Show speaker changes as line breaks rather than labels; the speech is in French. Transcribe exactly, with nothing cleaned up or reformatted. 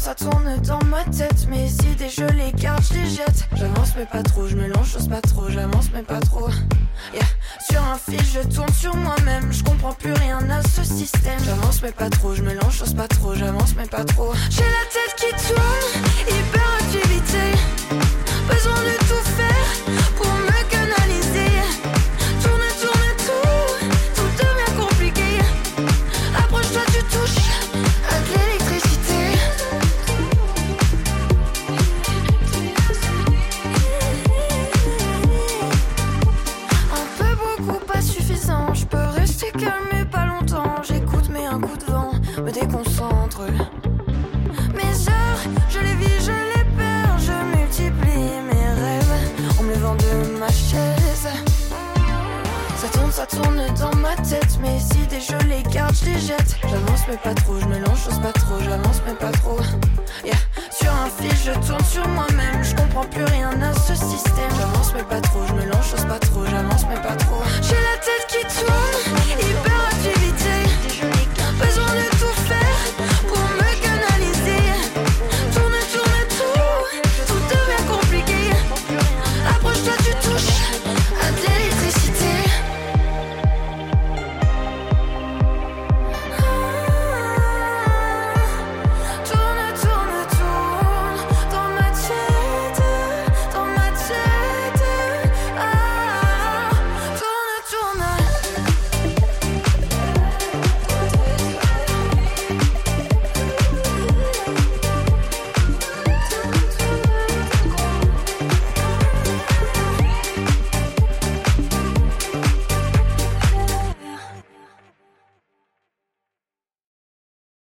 ça tourne dans ma tête. Mes idées je les garde, je les jette. J'avance mais pas trop, je me lance, j'ose pas trop. J'avance mais pas trop, yeah. Sur un fil je tourne sur moi-même. Je comprends plus rien à ce système. J'avance mais pas trop, je me lance, j'ose pas trop. J'avance mais pas trop. J'ai la tête qui tourne, hyperactivité. Besoin de tout faire pour me canaliser. Tourne, tourne tout, tout devient compliqué. Approche-toi, tu touches à de l'électricité. Un peu, beaucoup, pas suffisant. Je peux rester calme mais pas longtemps. J'écoute mais un coup de vent me déconcentre. Mes heures, je les vis, je les perds. Je multiplie mes rêves en me levant de ma chaise. Ça tourne, ça tourne dans ma tête. Mes idées je les garde, je les jette. J'avance mais pas trop, je me lance, j'ose pas trop. J'avance mais pas trop, yeah. Sur un fil je tourne sur moi-même. Je comprends plus rien à ce système. J'avance mais pas trop, je me lance, j'ose pas